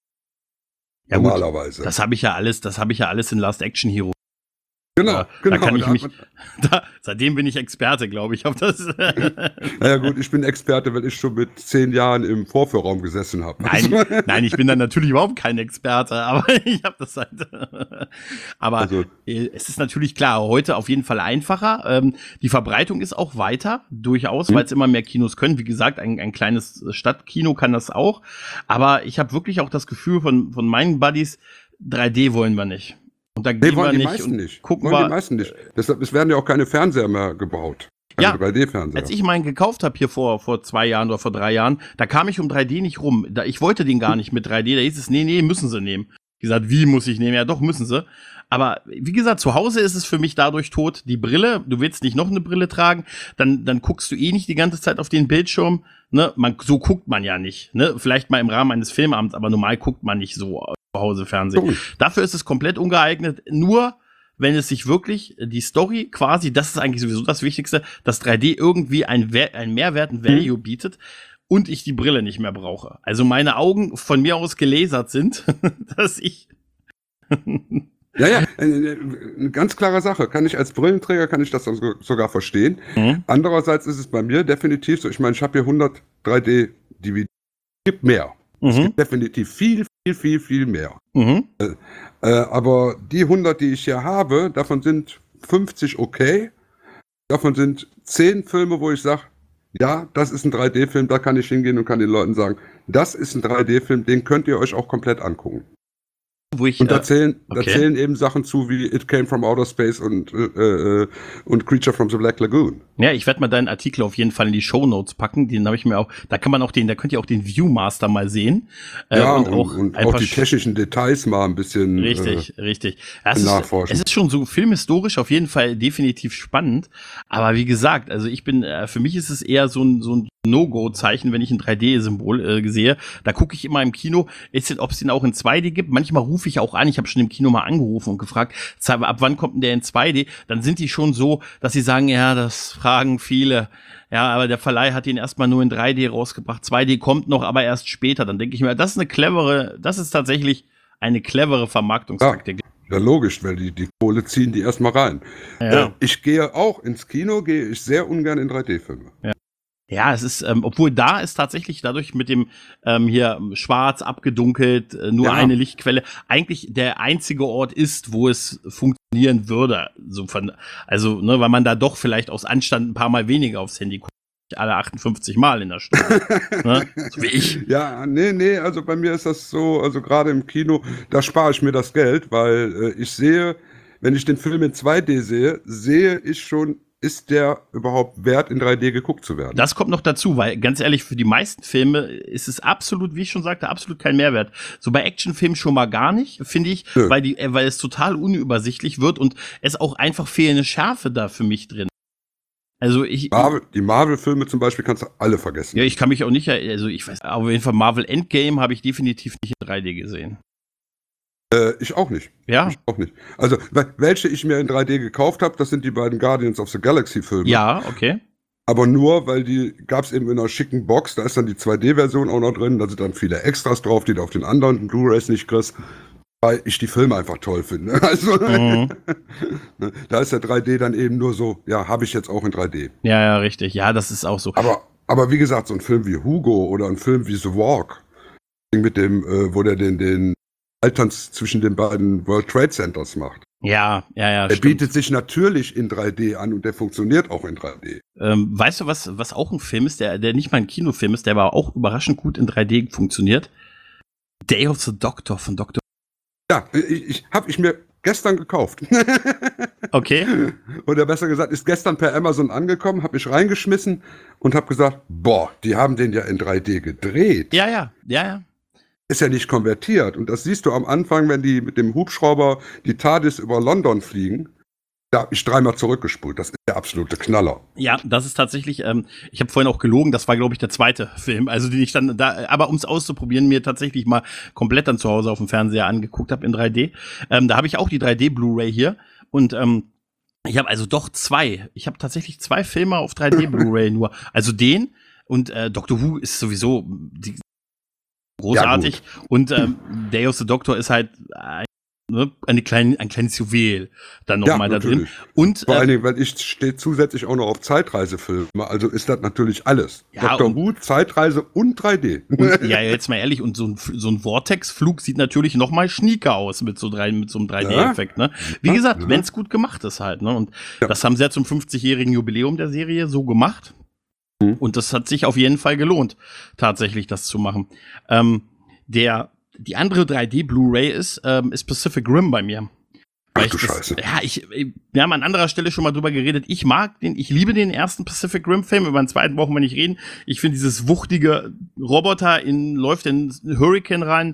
Speaker 1: Ja,
Speaker 2: normalerweise.
Speaker 1: Gut, das habe ich ja alles, das habe ich ja alles in Last Action Hero.
Speaker 2: Genau,
Speaker 1: da,
Speaker 2: genau.
Speaker 1: Da kann ich mich, da, seitdem bin ich Experte, glaube ich, auf das.
Speaker 2: Naja gut, ich bin Experte, weil ich schon mit zehn Jahren im Vorführraum gesessen habe.
Speaker 1: Nein, nein, ich bin dann natürlich überhaupt kein Experte, aber ich habe das halt. Aber also, es ist natürlich klar, heute auf jeden Fall einfacher. Ähm, die Verbreitung ist auch weiter, durchaus, weil es immer mehr Kinos können. Wie gesagt, ein, ein kleines Stadtkino kann das auch. Aber ich habe wirklich auch das Gefühl von, von meinen Buddies, drei D wollen wir nicht. Und da
Speaker 2: nee,
Speaker 1: gehen
Speaker 2: wollen
Speaker 1: wir
Speaker 2: die
Speaker 1: nicht
Speaker 2: meisten nicht.
Speaker 1: Gucken
Speaker 2: wollen
Speaker 1: wir,
Speaker 2: die meisten nicht. Deshalb, es werden ja auch keine Fernseher mehr gebaut. Keine
Speaker 1: ja,
Speaker 2: drei D-Fernseher.
Speaker 1: Als ich meinen gekauft habe hier vor, vor zwei Jahren oder vor drei Jahren, da kam ich um drei D nicht rum. Da, ich wollte den gar nicht mit drei D. Da hieß es, nee, nee, müssen sie nehmen. Ich gesagt, wie muss ich nehmen? Ja, doch, müssen sie. Aber wie gesagt, zu Hause ist es für mich dadurch tot. Die Brille, du willst nicht noch eine Brille tragen, dann, dann guckst du eh nicht die ganze Zeit auf den Bildschirm. Ne? Man, so guckt man ja nicht. Ne? Vielleicht mal im Rahmen eines Filmabends, aber normal guckt man nicht so zu Hause Fernsehen. Oh. Dafür ist es komplett ungeeignet. Nur wenn es sich wirklich, die Story quasi, das ist eigentlich sowieso das Wichtigste, dass drei D irgendwie ein, ein Mehrwert, ein Value mhm. bietet und ich die Brille nicht mehr brauche. Also meine Augen von mir aus gelasert sind, dass ich
Speaker 2: ja, ja, eine, eine ganz klare Sache. Kann ich als Brillenträger, kann ich das sogar verstehen. Mhm. Andererseits ist es bei mir definitiv so, ich meine, ich habe hier hundert drei D-D V D. Es gibt mehr. Mhm. Es gibt definitiv viel, viel, viel, viel mehr. Mhm. Äh, äh, aber die hundert, die ich hier habe, davon sind fünfzig okay. Davon sind zehn Filme, wo ich sage, ja, das ist ein drei D-Film, da kann ich hingehen und kann den Leuten sagen, das ist ein drei D-Film, den könnt ihr euch auch komplett angucken. Wo ich, und da zählen, äh, okay. da zählen eben Sachen zu wie It Came from Outer Space und, äh, und Creature from the Black Lagoon.
Speaker 1: Ja, ich werde mal deinen Artikel auf jeden Fall in die Shownotes packen. Den habe ich mir auch, da kann man auch den, da könnt ihr auch den Viewmaster mal sehen.
Speaker 2: Äh, ja, und, und auch, und auch die technischen Details mal ein bisschen
Speaker 1: richtig, äh, richtig. Es
Speaker 2: nachforschen.
Speaker 1: Ist, es ist schon so filmhistorisch auf jeden Fall definitiv spannend. Aber wie gesagt, also ich bin, äh, für mich ist es eher so ein, so ein No-Go-Zeichen, wenn ich ein drei D-Symbol äh, sehe. Da gucke ich immer im Kino, ob es den auch in zwei D gibt. Manchmal rufe ich auch an, ich habe schon im Kino mal angerufen und gefragt, ab wann kommt denn der in zwei D? Dann sind die schon so, dass sie sagen, ja, das fragen viele. Ja, aber der Verleih hat ihn erstmal nur in drei D rausgebracht. zwei D kommt noch, aber erst später. Dann denke ich mir, das ist eine clevere, das ist tatsächlich eine clevere Vermarktungstaktik.
Speaker 2: Ja, ja, logisch, weil die, die Kohle ziehen die erstmal rein. Ja. Äh, ich gehe auch ins Kino, gehe ich sehr ungern in drei D-Filme.
Speaker 1: Ja. Ja, es ist, ähm, obwohl da ist tatsächlich dadurch mit dem ähm, hier schwarz abgedunkelt, äh, nur ja. eine Lichtquelle, eigentlich der einzige Ort ist, wo es funktionieren würde. So von, also, ne, weil man da doch vielleicht aus Anstand ein paar Mal weniger aufs Handy guckt. Alle achtundfünfzig Mal in der Stunde. Ne? So wie ich.
Speaker 2: Ja, nee, nee, also bei mir ist das so, also gerade im Kino, da spare ich mir das Geld, weil äh, ich sehe, wenn ich den Film in zwei D sehe, sehe ich schon ist der überhaupt wert, in drei D geguckt zu werden?
Speaker 1: Das kommt noch dazu, weil ganz ehrlich, für die meisten Filme ist es absolut, wie ich schon sagte, absolut kein Mehrwert. So bei Actionfilmen schon mal gar nicht, finde ich,
Speaker 2: Nö.
Speaker 1: weil die, weil es total unübersichtlich wird und es auch einfach fehlende Schärfe da für mich drin. Also ich.
Speaker 2: Marvel, die Marvel-Filme zum Beispiel kannst du alle vergessen.
Speaker 1: Ja, ich kann mich auch nicht, also ich weiß, auf jeden Fall Marvel Endgame habe ich definitiv nicht in drei D gesehen.
Speaker 2: Äh, ich auch nicht.
Speaker 1: Ja.
Speaker 2: Ich auch nicht. Also, welche ich mir in drei D gekauft habe, das sind die beiden Guardians of the Galaxy-Filme.
Speaker 1: Ja, okay.
Speaker 2: Aber nur, weil die gab es eben in einer schicken Box, da ist dann die zwei D-Version auch noch drin, da sind dann viele Extras drauf, die du auf den anderen Blu-rays nicht kriegst, weil ich die Filme einfach toll finde. Also,
Speaker 1: Mhm.
Speaker 2: da ist der drei D dann eben nur so, ja, habe ich jetzt auch in drei D.
Speaker 1: Ja, ja, richtig. Ja, das ist auch so.
Speaker 2: Aber, aber wie gesagt, so ein Film wie Hugo oder ein Film wie The Walk, mit dem, äh, wo der den, den Alterns zwischen den beiden World Trade Centers macht.
Speaker 1: Ja, ja, ja.
Speaker 2: Der
Speaker 1: stimmt.
Speaker 2: bietet sich natürlich in drei D an und der funktioniert auch in drei D.
Speaker 1: Ähm, weißt du, was, was auch ein Film ist, der, der nicht mal ein Kinofilm ist, der aber auch überraschend gut in drei D funktioniert? Day of the Doctor von Doktor
Speaker 2: Ja, ich, ich habe ich mir gestern gekauft.
Speaker 1: Okay.
Speaker 2: Oder besser gesagt, ist gestern per Amazon angekommen, habe ich reingeschmissen und habe gesagt, boah, die haben den ja in drei D gedreht.
Speaker 1: Ja, ja, ja, ja.
Speaker 2: Ist ja nicht konvertiert. Und das siehst du am Anfang, wenn die mit dem Hubschrauber die TARDIS über London fliegen. Da habe ich dreimal zurückgespult. Das ist der absolute Knaller.
Speaker 1: Ja, das ist tatsächlich, ähm, ich habe vorhin auch gelogen, das war, glaube ich, der zweite Film, also den ich dann da, aber um es auszuprobieren, mir tatsächlich mal komplett dann zu Hause auf dem Fernseher angeguckt habe in drei D. Ähm, da habe ich auch die drei D Blu-ray hier und ähm, ich habe also doch zwei. Ich habe tatsächlich zwei Filme auf drei D Blu-ray nur. Also den und äh, Doctor Who ist sowieso die, großartig
Speaker 2: Ja,
Speaker 1: und ähm, Day of the Doctor ist halt ein, ne, eine kleine, ein kleines Juwel dann nochmal
Speaker 2: Ja,
Speaker 1: da drin.
Speaker 2: natürlich.
Speaker 1: Und
Speaker 2: Vor allen
Speaker 1: äh,
Speaker 2: Dingen, weil ich stehe zusätzlich auch noch auf Zeitreisefilme. Also ist das natürlich alles.
Speaker 1: Ja,
Speaker 2: Doktor
Speaker 1: und-
Speaker 2: Who, Zeitreise und drei D.
Speaker 1: Und, ja, jetzt mal ehrlich, und so ein, so ein Vortex-Flug sieht natürlich noch mal schnieker aus mit so, drei, mit so einem drei D-Effekt, ne? Wie
Speaker 2: Ja,
Speaker 1: gesagt,
Speaker 2: ja.
Speaker 1: wenn es gut gemacht ist halt, ne? Und
Speaker 2: Ja.
Speaker 1: das haben sie ja zum fünfzigjährigen Jubiläum der Serie so gemacht.
Speaker 2: Mhm.
Speaker 1: Und das hat sich auf jeden Fall gelohnt, tatsächlich das zu machen. Ähm, der, die andere drei D Blu-ray ist, ähm, ist Pacific Rim bei mir.
Speaker 2: Ach
Speaker 1: Weil
Speaker 2: du
Speaker 1: ich das,
Speaker 2: Scheiße.
Speaker 1: ja, ich, wir haben an anderer Stelle schon mal drüber geredet. Ich mag den, ich liebe den ersten Pacific Rim Film. Über den zweiten brauchen wir nicht reden. Ich finde dieses wuchtige Roboter in, läuft in Hurricane rein,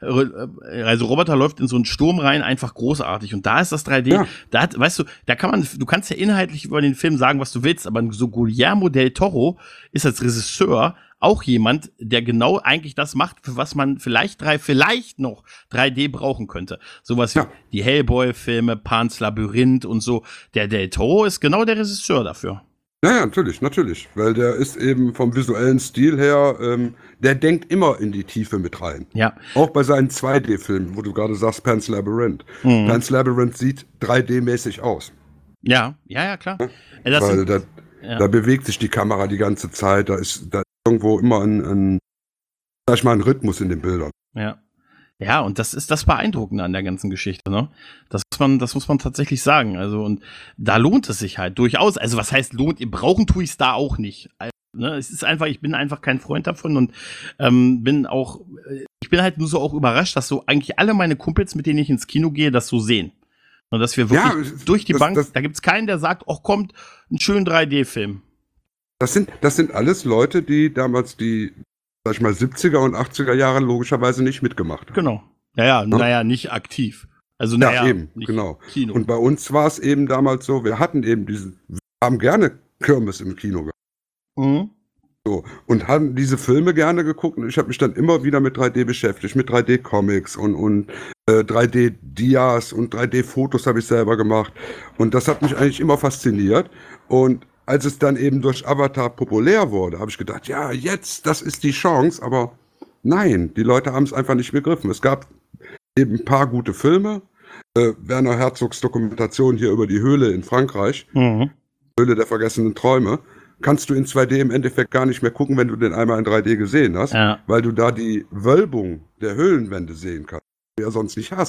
Speaker 1: äh, also Roboter läuft in so einen Sturm rein, einfach großartig. Und da ist das drei D,
Speaker 2: Ja.
Speaker 1: da hat, weißt du, da kann man, du kannst ja inhaltlich über den Film sagen, was du willst, aber so Guillermo del Toro ist als Regisseur auch jemand, der genau eigentlich das macht, für was man vielleicht drei, vielleicht noch drei D brauchen könnte. Sowas wie
Speaker 2: Ja.
Speaker 1: die Hellboy-Filme, Pans Labyrinth und so. Der Del Toro ist genau der Regisseur dafür.
Speaker 2: Ja, ja, natürlich, natürlich. Weil der ist eben vom visuellen Stil her, ähm, der denkt immer in die Tiefe mit rein.
Speaker 1: Ja.
Speaker 2: Auch bei seinen zwei D-Filmen, wo du gerade sagst, Pan's Labyrinth.
Speaker 1: Mhm.
Speaker 2: Pan's Labyrinth sieht drei D-mäßig aus.
Speaker 1: Ja, ja, ja, klar. Äh, Das
Speaker 2: weil
Speaker 1: sind,
Speaker 2: da,
Speaker 1: ja.
Speaker 2: da bewegt sich die Kamera die ganze Zeit. Da ist, da ist irgendwo immer ein, ein, sag ich mal, ein Rhythmus in den Bildern.
Speaker 1: Ja. Ja, und das ist das Beeindruckende an der ganzen Geschichte, ne? Das muss man, das muss man tatsächlich sagen. Also, und da lohnt es sich halt durchaus. Also, was heißt lohnt? Brauchen tue ich es da auch nicht. Also, ne? Es ist einfach, ich bin einfach kein Freund davon und ähm, bin auch, ich bin halt nur so auch überrascht, dass so eigentlich alle meine Kumpels, mit denen ich ins Kino gehe, das so sehen. Und dass wir wirklich
Speaker 2: Ja, es-
Speaker 1: durch die
Speaker 2: das-
Speaker 1: Bank,
Speaker 2: das-
Speaker 1: da gibt's keinen, der sagt, ach, kommt, ein schönen drei D-Film.
Speaker 2: Das sind, das sind alles Leute, die damals die, sag ich mal, siebziger und achtziger Jahre logischerweise nicht mitgemacht haben.
Speaker 1: Genau. Naja, naja, nicht aktiv. Also,
Speaker 2: Ja,
Speaker 1: naja,
Speaker 2: eben,
Speaker 1: nicht
Speaker 2: genau.
Speaker 1: Kino.
Speaker 2: Und bei uns war es eben damals so, wir hatten eben diesen, wir haben gerne Kirmes im Kino gehabt.
Speaker 1: mhm.
Speaker 2: So, und haben diese Filme gerne geguckt und ich habe mich dann immer wieder mit drei D beschäftigt, mit drei D-Comics und, und äh, drei D-Dias und drei D-Fotos habe ich selber gemacht und das hat mich eigentlich immer fasziniert und als es dann eben durch Avatar populär wurde, habe ich gedacht, ja, jetzt, das ist die Chance, aber nein, die Leute haben es einfach nicht begriffen. Es gab eben ein paar gute Filme, äh, Werner Herzogs Dokumentation hier über die Höhle in Frankreich,
Speaker 1: Mhm.
Speaker 2: Höhle der vergessenen Träume, kannst du in zwei D im Endeffekt gar nicht mehr gucken, wenn du den einmal in drei D gesehen hast,
Speaker 1: Ja.
Speaker 2: weil du da die Wölbung der Höhlenwände sehen kannst, die du ja sonst nicht hast.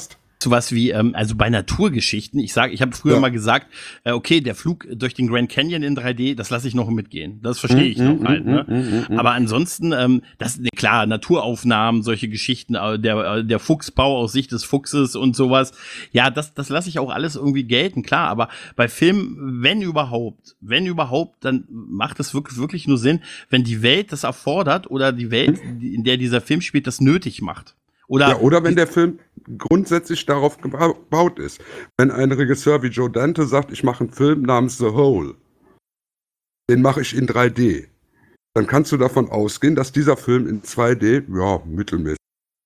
Speaker 1: sowas wie, ähm, also bei Naturgeschichten, ich sage, ich habe früher
Speaker 2: Ja.
Speaker 1: mal gesagt, äh, okay, der Flug durch den Grand Canyon in drei D, das lasse ich noch mitgehen. Das verstehe ich
Speaker 2: Mm,
Speaker 1: noch
Speaker 2: mm,
Speaker 1: halt,
Speaker 2: mm,
Speaker 1: ne?
Speaker 2: mm, mm, mm.
Speaker 1: Aber ansonsten, ähm, das, ne, klar, Naturaufnahmen, solche Geschichten, äh, der, äh, der Fuchsbau aus Sicht des Fuchses und sowas, ja, das, das lasse ich auch alles irgendwie gelten, klar, aber bei Filmen, wenn überhaupt, wenn überhaupt, dann macht es wirklich, wirklich nur Sinn, wenn die Welt das erfordert oder die Welt, die- in der dieser Film spielt, das nötig macht. Oder,
Speaker 2: Ja, oder wenn der Film grundsätzlich darauf geba- gebaut ist. Wenn ein Regisseur wie Joe Dante sagt, ich mache einen Film namens The Hole, den mache ich in drei D, dann kannst du davon ausgehen, dass dieser Film in zwei D, ja, mittelmäßig.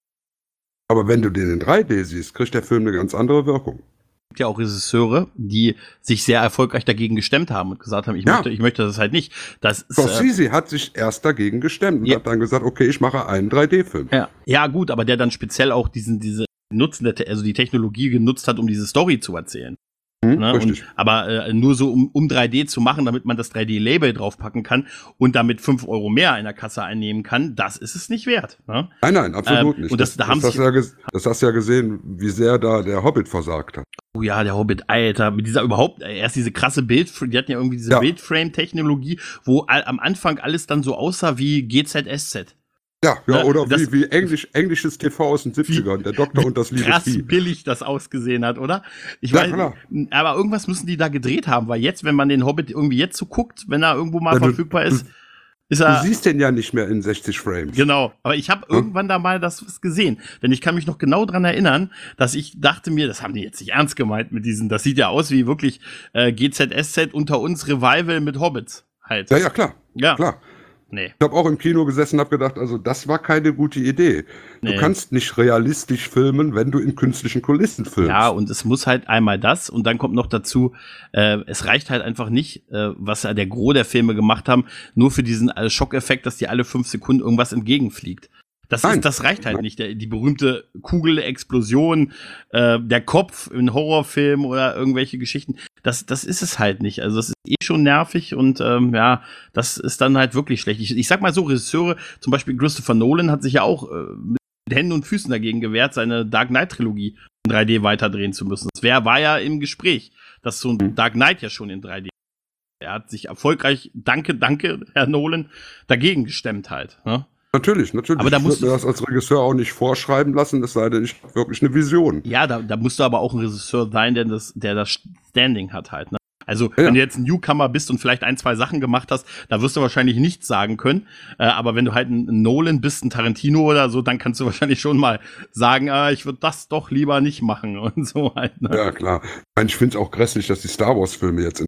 Speaker 2: Aber wenn du den in drei D siehst, kriegt der Film eine ganz andere Wirkung.
Speaker 1: gibt ja auch Regisseure, die sich sehr erfolgreich dagegen gestemmt haben und gesagt haben, ich
Speaker 2: Ja.
Speaker 1: möchte, ich möchte das halt nicht. Das ist, äh,
Speaker 2: Scorsese hat sich erst dagegen gestemmt und
Speaker 1: Ja.
Speaker 2: hat dann gesagt, okay, ich mache einen drei D-Film.
Speaker 1: ja. ja, gut, aber der dann speziell auch diesen, diese Nutzen, der, Te- also die Technologie genutzt hat, um diese Story zu erzählen.
Speaker 2: Hm,
Speaker 1: Ne?
Speaker 2: richtig.
Speaker 1: Und, aber äh, nur so, um, um drei D zu machen, damit man das drei D-Label draufpacken kann und damit fünf Euro mehr in der Kasse einnehmen kann, das ist es nicht wert. Ne?
Speaker 2: Nein, nein, absolut
Speaker 1: Ähm,
Speaker 2: nicht.
Speaker 1: und das- da haben
Speaker 2: das,
Speaker 1: sich-
Speaker 2: hast du ja ges- das hast du ja gesehen, wie sehr da der Hobbit versagt hat.
Speaker 1: Oh ja, der Hobbit, Alter, mit dieser überhaupt, äh, erst diese krasse Bild, die hatten ja irgendwie diese
Speaker 2: Ja.
Speaker 1: Bildframe-Technologie, wo all, am Anfang alles dann so aussah wie G Z S Z.
Speaker 2: Ja, ja,
Speaker 1: Ne,
Speaker 2: oder
Speaker 1: das-
Speaker 2: wie, wie Englisch, englisches T V aus den siebzigern, der Doktor und das liebe
Speaker 1: Krass
Speaker 2: Vieh.
Speaker 1: billig das ausgesehen hat, oder? Ich
Speaker 2: Ja,
Speaker 1: weiß,
Speaker 2: klar.
Speaker 1: aber irgendwas müssen die da gedreht haben, weil jetzt, wenn man den Hobbit irgendwie jetzt so guckt, wenn er irgendwo mal
Speaker 2: Ja, du-
Speaker 1: verfügbar ist, ist
Speaker 2: Du
Speaker 1: er.
Speaker 2: siehst den ja nicht mehr in sechzig Frames.
Speaker 1: Genau, aber ich habe
Speaker 2: Hm?
Speaker 1: irgendwann da mal das was gesehen, denn ich kann mich noch genau dran erinnern, dass ich dachte mir, das haben die jetzt nicht ernst gemeint mit diesen, das sieht ja aus wie wirklich äh, G Z S Z unter uns Revival mit Hobbits halt.
Speaker 2: Ja, ja, klar,
Speaker 1: Ja.
Speaker 2: klar.
Speaker 1: Nee.
Speaker 2: Ich habe auch im Kino gesessen und habe gedacht, also das war keine gute Idee.
Speaker 1: Nee.
Speaker 2: Du kannst nicht realistisch filmen, wenn du in künstlichen Kulissen filmst.
Speaker 1: Ja, und es muss halt einmal das und dann kommt noch dazu, äh, es reicht halt einfach nicht, äh, was ja der Gros der Filme gemacht haben, nur für diesen äh, Schockeffekt, dass dir alle fünf Sekunden irgendwas entgegenfliegt. Das,
Speaker 2: Nein.
Speaker 1: ist, das reicht halt
Speaker 2: Nein.
Speaker 1: nicht. Der, die berühmte Kugelexplosion, äh, der Kopf in Horrorfilmen oder irgendwelche Geschichten, das, das ist es halt nicht. Also das ist eh schon nervig und ähm, ja, das ist dann halt wirklich schlecht. Ich, ich sag mal so, Regisseure, zum Beispiel Christopher Nolan hat sich ja auch äh, mit Händen und Füßen dagegen gewehrt, seine Dark Knight-Trilogie in drei D weiterdrehen zu müssen. Das wär, war ja im Gespräch, dass so ein
Speaker 2: Mhm.
Speaker 1: Dark Knight ja schon in drei D. Er hat sich erfolgreich, danke, danke, Herr Nolan, dagegen gestemmt halt. Ne?
Speaker 2: Natürlich, natürlich.
Speaker 1: Aber da
Speaker 2: ich
Speaker 1: musst
Speaker 2: würde mir das als Regisseur auch nicht vorschreiben lassen, es sei denn, ich habe wirklich eine Vision.
Speaker 1: Ja, da, da musst du aber auch ein Regisseur sein, der das, der das Standing hat halt. Ne? Also,
Speaker 2: Ja.
Speaker 1: wenn du jetzt ein Newcomer bist und vielleicht ein, zwei Sachen gemacht hast, da wirst du wahrscheinlich nichts sagen können. Äh, aber wenn du halt ein, ein Nolan bist, ein Tarantino oder so, dann kannst du wahrscheinlich schon mal sagen, äh, ich würde das doch lieber nicht machen und so halt. Ne?
Speaker 2: Ja, klar. Ich, meine, ich finde es auch grässlich, dass die Star Wars-Filme jetzt in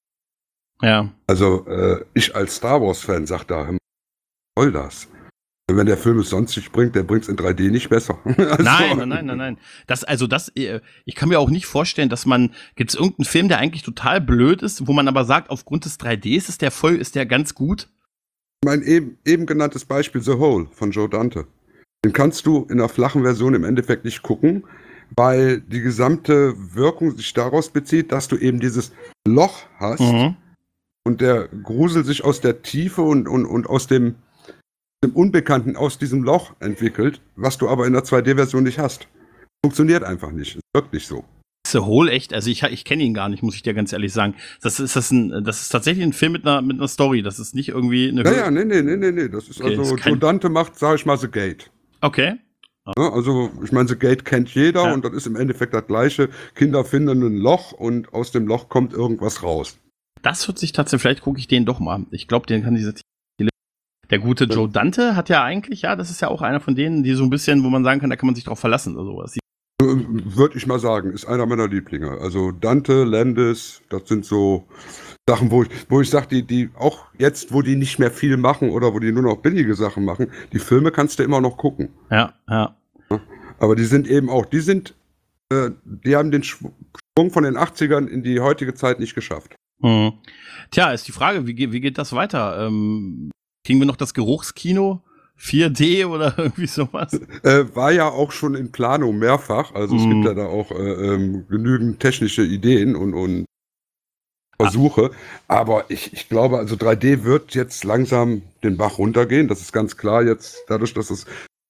Speaker 1: Ja.
Speaker 2: Also, äh, ich als Star Wars-Fan sag da, was soll das? Wenn der Film es sonst nicht bringt, der bringt es in drei D nicht besser. Also,
Speaker 1: Nein, nein, nein, nein, nein. Das, also das, äh, ich kann mir auch nicht vorstellen, dass man, gibt es irgendeinen Film, der eigentlich total blöd ist, wo man aber sagt, aufgrund des drei Ds ist der voll, ist der ganz gut?
Speaker 2: Mein eben, eben genanntes Beispiel The Hole von Joe Dante. Den kannst du in der flachen Version im Endeffekt nicht gucken, weil die gesamte Wirkung sich daraus bezieht, dass du eben dieses Loch hast
Speaker 1: Mhm.
Speaker 2: und der Grusel sich aus der Tiefe und, und, und aus dem, dem Unbekannten aus diesem Loch entwickelt, was du aber in der zwei D-Version nicht hast. Funktioniert einfach nicht. Es wirkt nicht so.
Speaker 1: The Hole echt, also ich, ich kenne ihn gar nicht, muss ich dir ganz ehrlich sagen. Das ist, das ein, das ist tatsächlich ein Film mit einer, mit einer Story. Das ist nicht irgendwie eine.
Speaker 2: Naja, nee, nee, nee, nee, nee. Das ist
Speaker 1: Okay,
Speaker 2: also,
Speaker 1: ist kein-
Speaker 2: Joe Dante macht, sag ich mal, The Gate.
Speaker 1: Okay.
Speaker 2: Ne? Also, ich meine, The Gate kennt jeder
Speaker 1: Ja.
Speaker 2: und das ist im Endeffekt das gleiche. Kinder finden ein Loch und aus dem Loch kommt irgendwas raus.
Speaker 1: Das hört sich tatsächlich, vielleicht gucke ich den doch mal. Ich glaube, den kann dieser. Der gute Joe Dante hat ja eigentlich, ja, das ist ja auch einer von denen, die so ein bisschen, wo man sagen kann, da kann man sich drauf verlassen oder sowas.
Speaker 2: Würde ich mal sagen, ist einer meiner Lieblinge. Also Dante, Landis, das sind so Sachen, wo ich, wo ich sage, die, die auch jetzt, wo die nicht mehr viel machen oder wo die nur noch billige Sachen machen, die Filme kannst du immer noch gucken.
Speaker 1: Ja, ja.
Speaker 2: Aber die sind eben auch, die sind, äh, die haben den Sprung von den achtzigern in die heutige Zeit nicht geschafft.
Speaker 1: Mhm. Tja, ist die Frage, wie, ge- wie geht das weiter? Ähm, kriegen wir noch das Geruchskino? vier D oder irgendwie sowas?
Speaker 2: Äh, war ja auch schon in Planung mehrfach. Also es
Speaker 1: Mhm.
Speaker 2: gibt ja da auch äh, ähm, genügend technische Ideen und, und Versuche. Aber ich, ich glaube, also drei D wird jetzt langsam den Bach runtergehen. Das ist ganz klar jetzt, dadurch, dass es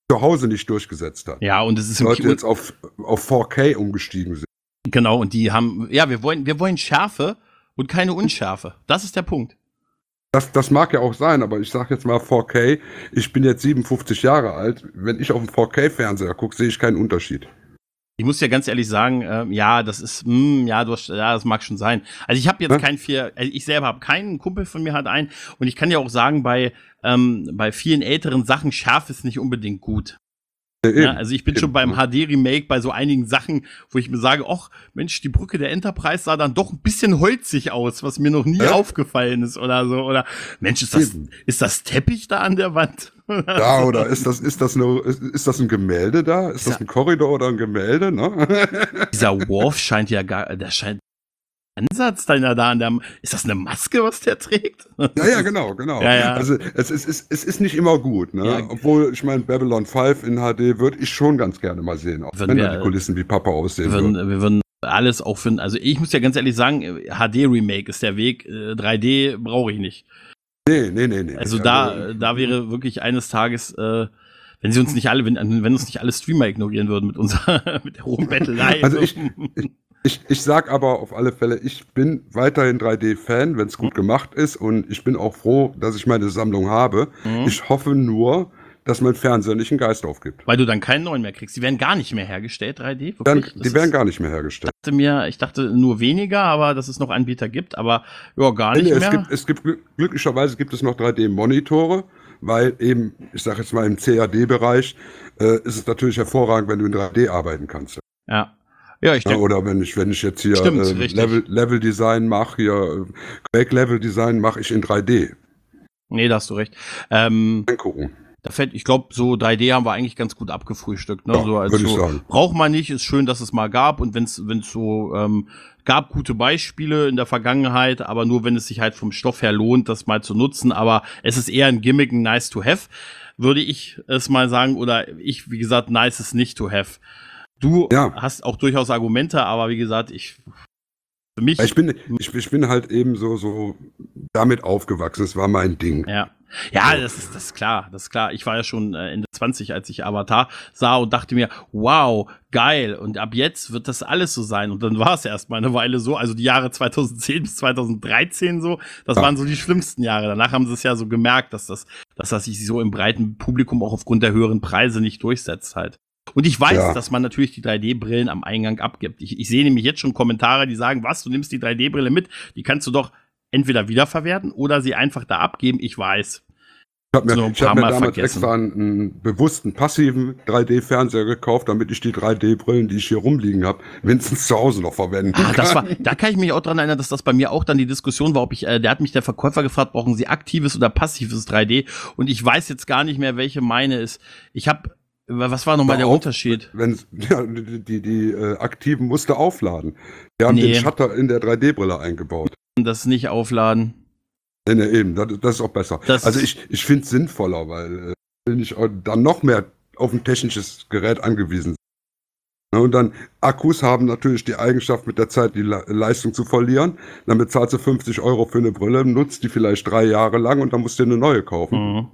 Speaker 2: zu Hause nicht durchgesetzt hat.
Speaker 1: Ja, und es ist im
Speaker 2: Leute
Speaker 1: Kino
Speaker 2: jetzt auf, auf vier K umgestiegen sind.
Speaker 1: Genau, und die haben, ja, wir wollen, wir wollen Schärfe und keine Unschärfe. Das ist der Punkt.
Speaker 2: Das, das mag ja auch sein, aber ich sag jetzt mal vier K, ich bin jetzt siebenundfünfzig Jahre alt, wenn ich auf einen vier K-Fernseher gucke, sehe ich keinen Unterschied.
Speaker 1: Ich muss ja ganz ehrlich sagen, ähm, ja, das ist, mh, ja, du hast, ja, das mag schon sein. Also ich habe jetzt
Speaker 2: Ja?
Speaker 1: kein vier, also ich selber habe keinen, ein Kumpel von mir hat einen, und ich kann ja auch sagen, bei ähm, bei vielen älteren Sachen, Schärfe ist nicht unbedingt gut.
Speaker 2: Ja,
Speaker 1: Ja, also ich bin
Speaker 2: eben.
Speaker 1: schon beim H D-Remake bei so einigen Sachen, wo ich mir sage, ach Mensch, die Brücke der Enterprise sah dann doch ein bisschen holzig aus, was mir noch nie
Speaker 2: Ja?
Speaker 1: aufgefallen ist oder so. Oder Mensch, ist das,
Speaker 2: Eben.
Speaker 1: ist das Teppich da an der Wand?
Speaker 2: Ja, oder ist das, ist das eine, ist, ist das ein Gemälde da? Ist das ein Korridor oder ein Gemälde, ne?
Speaker 1: Dieser Worf scheint ja gar, der scheint Ansatz da da an der, ist das eine Maske, was der trägt?
Speaker 2: Ja, ja, genau, genau.
Speaker 1: Ja, ja.
Speaker 2: Also es, es, es, es ist nicht immer gut, ne?
Speaker 1: Ja.
Speaker 2: Obwohl, ich meine, Babylon fünf in H D würde ich schon ganz gerne mal sehen, auch
Speaker 1: Wenn
Speaker 2: wenn
Speaker 1: wir-
Speaker 2: da die Kulissen wie Papa aussehen
Speaker 1: Wir würden,
Speaker 2: würden.
Speaker 1: wir würden alles auch finden. Also ich muss ja ganz ehrlich sagen, H D-Remake ist der Weg. Äh, drei D brauche ich nicht.
Speaker 2: Nee, nee, nee, nee.
Speaker 1: Also da, da wäre wirklich eines Tages, äh, wenn sie uns nicht alle, wenn, wenn uns nicht alle Streamer ignorieren würden mit unserer, mit der hohen Bettelei.
Speaker 2: Also ich- Ich, ich sag aber auf alle Fälle, ich bin weiterhin drei D-Fan, wenn es gut gemacht ist, und ich bin auch froh, dass ich meine Sammlung habe.
Speaker 1: Mhm.
Speaker 2: Ich hoffe nur, dass mein Fernseher nicht einen Geist aufgibt.
Speaker 1: Weil du dann keinen neuen mehr kriegst. Die werden gar nicht mehr hergestellt, drei D.
Speaker 2: Dann,
Speaker 1: Wirklich? Das
Speaker 2: die werden
Speaker 1: ist-
Speaker 2: gar nicht mehr hergestellt.
Speaker 1: Ich dachte mir, ich dachte nur weniger, aber dass es noch Anbieter gibt, aber ja, gar nicht
Speaker 2: Nee,
Speaker 1: mehr.
Speaker 2: es gibt, es gibt glück- glücklicherweise gibt es noch drei D-Monitore, weil eben, ich sage jetzt mal im C A D-Bereich, äh, ist es natürlich hervorragend, wenn du in drei D arbeiten kannst.
Speaker 1: ja. Ja, ich
Speaker 2: Ja,
Speaker 1: denke,
Speaker 2: oder wenn ich, wenn ich jetzt hier
Speaker 1: Stimmt,
Speaker 2: äh,
Speaker 1: richtig.
Speaker 2: Level, Level Design mache, hier äh, Quake Level Design mache ich in drei D.
Speaker 1: nee, da hast du recht. Ähm,
Speaker 2: Angucken.
Speaker 1: da fällt, ich glaube, so drei D haben wir eigentlich ganz gut abgefrühstückt. Ne?
Speaker 2: Ja,
Speaker 1: so als
Speaker 2: würde ich
Speaker 1: so,
Speaker 2: sagen.
Speaker 1: braucht man nicht, ist schön, dass es mal gab, und wenn es so ähm, gab gute Beispiele in der Vergangenheit, aber nur wenn es sich halt vom Stoff her lohnt, das mal zu nutzen. Aber es ist eher ein Gimmick, ein nice to have, würde ich es mal sagen. Oder ich, wie gesagt, nice ist nicht to have. Du
Speaker 2: Ja.
Speaker 1: hast auch durchaus Argumente, aber wie gesagt, ich für mich.
Speaker 2: Ich bin, ich, ich bin halt eben so, so damit aufgewachsen, es war mein Ding.
Speaker 1: Ja. Ja, das ist, das ist klar, das ist klar. Ich war ja schon äh, Ende zwanzig, als ich Avatar sah, und dachte mir, wow, geil. Und ab jetzt wird das alles so sein. Und dann war es erst mal eine Weile so. Also die Jahre zweitausendzehn bis zweitausenddreizehn so, das
Speaker 2: Ja.
Speaker 1: waren so die schlimmsten Jahre. Danach haben sie es ja so gemerkt, dass das, dass das sich so im breiten Publikum auch aufgrund der höheren Preise nicht durchsetzt halt. Und ich weiß,
Speaker 2: Ja.
Speaker 1: dass man natürlich die drei D-Brillen am Eingang abgibt. Ich, ich sehe nämlich jetzt schon Kommentare, die sagen, was, du nimmst die drei D-Brille mit, die kannst du doch entweder wiederverwerten oder sie einfach da abgeben. Ich weiß.
Speaker 2: Ich habe
Speaker 1: So
Speaker 2: mir,
Speaker 1: ein
Speaker 2: ich hab
Speaker 1: paar
Speaker 2: mir
Speaker 1: Mal
Speaker 2: damals
Speaker 1: vergessen.
Speaker 2: extra einen, einen bewussten passiven drei D-Fernseher gekauft, damit ich die drei D-Brillen, die ich hier rumliegen habe, wenigstens zu Hause noch verwenden
Speaker 1: Ah, das
Speaker 2: kann.
Speaker 1: war, da kann ich mich auch dran erinnern, dass das bei mir auch dann die Diskussion war, ob ich, äh, der hat mich der Verkäufer gefragt, brauchen Sie aktives oder passives drei D? Und ich weiß jetzt gar nicht mehr, welche meine ist. Ich habe, was war nochmal der
Speaker 2: Auch,
Speaker 1: Unterschied?
Speaker 2: Wenn, ja, die die, die äh, aktiven musste aufladen. Die haben
Speaker 1: Nee.
Speaker 2: den Shutter in der drei D-Brille eingebaut.
Speaker 1: Das nicht aufladen.
Speaker 2: Nee, nee, eben, das, das ist auch besser.
Speaker 1: Das-
Speaker 2: also ich, ich finde es sinnvoller, weil äh, bin ich auch dann noch mehr auf ein technisches Gerät angewiesen sind. Ja, und dann, Akkus haben natürlich die Eigenschaft, mit der Zeit die Le Leistung zu verlieren. Dann bezahlst du fünfzig Euro für eine Brille, nutzt die vielleicht drei Jahre lang und dann musst du dir eine neue kaufen.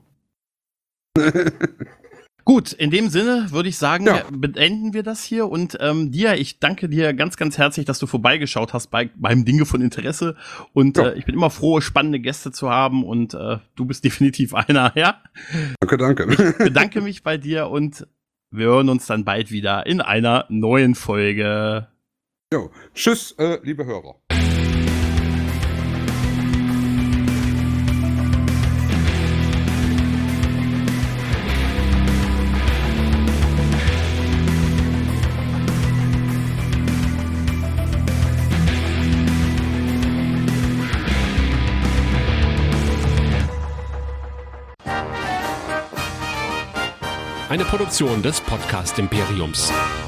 Speaker 1: Mhm. Gut, in dem Sinne würde ich sagen,
Speaker 2: Ja.
Speaker 1: beenden wir das hier, und ähm, dir, ich danke dir ganz, ganz herzlich, dass du vorbeigeschaut hast bei beim Dinge von Interesse, und
Speaker 2: Ja.
Speaker 1: äh, ich bin immer froh, spannende Gäste zu haben, und äh, du bist definitiv einer, ja?
Speaker 2: Danke, danke.
Speaker 1: Bedanke mich bei dir, und wir hören uns dann bald wieder in einer neuen Folge.
Speaker 2: Jo. Tschüss, äh, liebe Hörer.
Speaker 3: Eine Produktion des Podcast Imperiums.